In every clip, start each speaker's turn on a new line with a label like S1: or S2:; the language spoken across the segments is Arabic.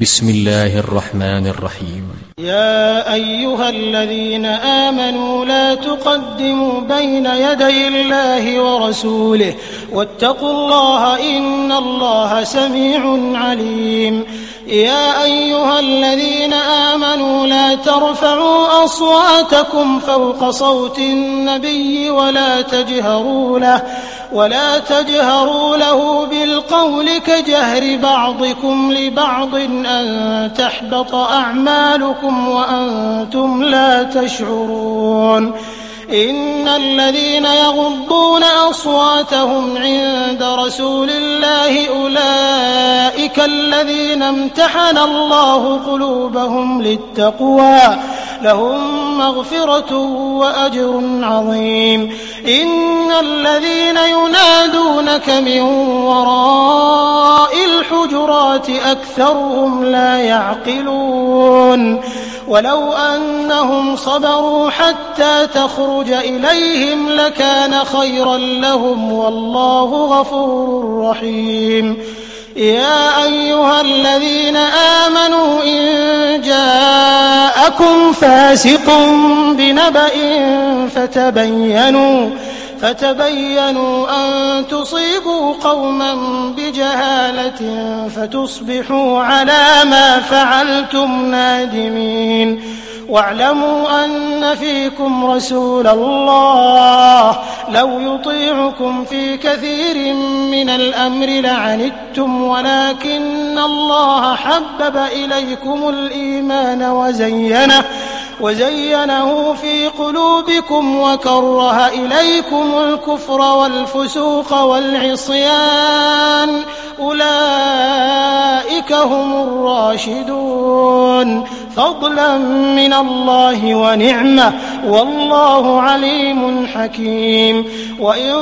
S1: بسم الله الرحمن الرحيم.
S2: يا أيها الذين آمنوا لا تقدموا بين يدي الله ورسوله واتقوا الله إن الله سميع عليم. يا أيها الذين آمنوا لا ترفعوا أصواتكم فوق صوت النبي ولا تجهروا له بالقول كجهر بعضكم لبعض أن تحبط أعمالكم وأنتم لا تشعرون. إن الذين يغضون أصواتهم عند رسول الله أولئك الذين امتحن الله قلوبهم للتقوى لهم مغفرة وأجر عظيم. إن الذين ينادونك من وراء الحجرات أكثرهم لا يعقلون. ولو أنهم صبروا حتى تخرج إليهم لكان خيرا لهم والله غفور رحيم. يا أيها الذين آمنوا إن جاءكم فاسق بنبأ فتبينوا أن تصيبوا قوما بجهالة فتصبحوا على ما فعلتم نادمين. واعلموا أن فيكم رسول الله لو يطيعكم في كثير من الأمر لعنتم ولكن الله حبب إليكم الإيمان وزينه في قلوبكم وكره إليكم الكفر والفسوق والعصيان أولئك هم الراشدون فضلا من الله ونعمة والله عليم حكيم. وإن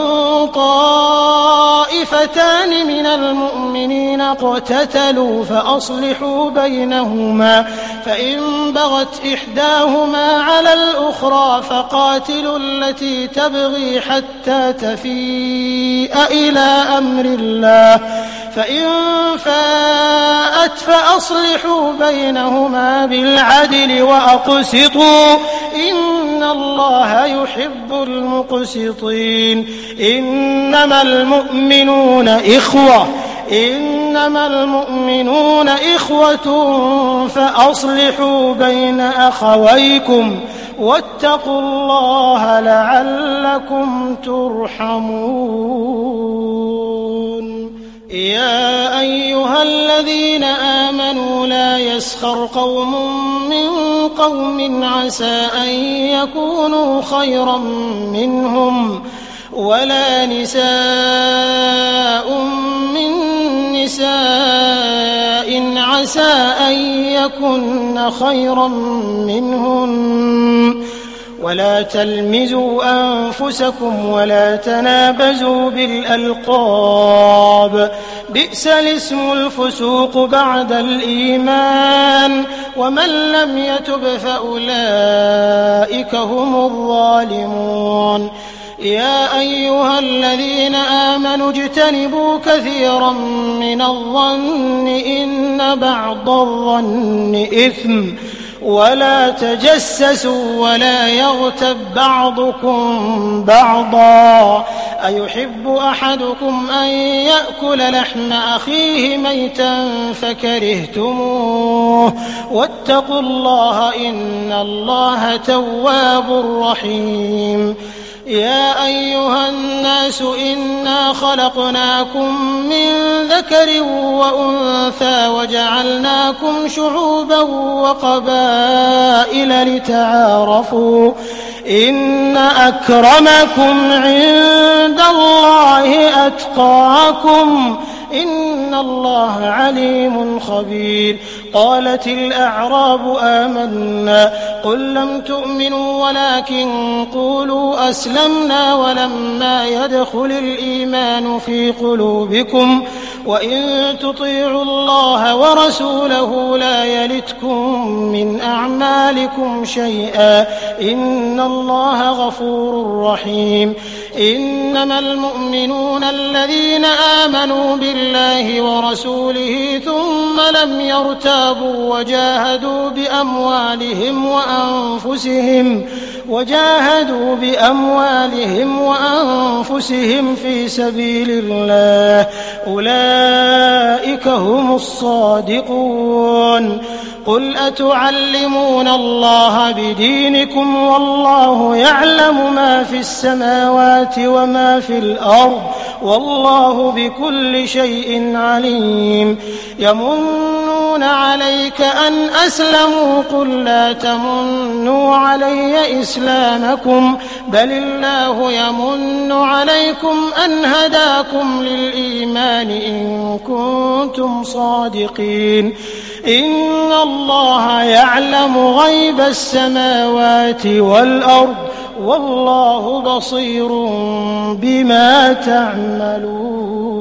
S2: طائفتان من المؤمنين اقتتلوا فأصلحوا بينهما فإن بغت إحداهما على الأخرى فقاتلوا التي تبغي حتى تفيء إلى أمر الله فإن فاءت فأصلحوا بينهما بالعدل وأقسطوا إن الله يحب المقسطين. إنما المؤمنون إخوة فأصلحوا بين أخويكم واتقوا الله لعلكم ترحمون. يا أيها الذين آمنوا لا يسخر قوم من قوم عسى أن يكونوا خيرا منهم ولا نساء من نساء عسى أن يكن خيرا منهن ولا تلمزوا أنفسكم ولا تنابزوا بالألقاب بئس الاسم الفسوق بعد الإيمان ومن لم يتب فأولئك هم الظالمون. يا أيها الذين آمنوا اجتنبوا كثيرا من الظن إن بعض الظن إثم ولا تجسسوا ولا يغتب بعضكم بعضا أيحب أحدكم أن يأكل لحم أخيه ميتا فكرهتموه واتقوا الله إن الله تواب رحيم. يا أيها الناس إنا خلقناكم من ذكر وأنثى وجعلناكم شعوبا وقبائل لتعارفوا إن أكرمكم عند الله أتقاكم إن الله عليم خبير. قالت الأعراب آمنا قل لم تؤمنوا ولكن قولوا أسلمنا ولما يدخل الإيمان في قلوبكم وإن تطيعوا الله ورسوله لا يلتكم من أعمالكم شيئا إن الله غفور رحيم إنما المؤمنون الذين آمنوا بالله ورسوله ثم لم يرتابوا وجاهدوا بأموالهم وأنفسهم في سبيل الله أولئك هم الصادقون قل أتعلمون الله بدينكم والله يعلم ما في السماوات وما في الأرض والله بكل شيء عليم يمنون عليك أن أسلموا قل لا تمنوا علي إسلامكم بل الله يمن عليكم أن هداكم للإيمان إن كنتم صادقين إن الله يعلم غيب السماوات والأرض والله بصير بما تعملون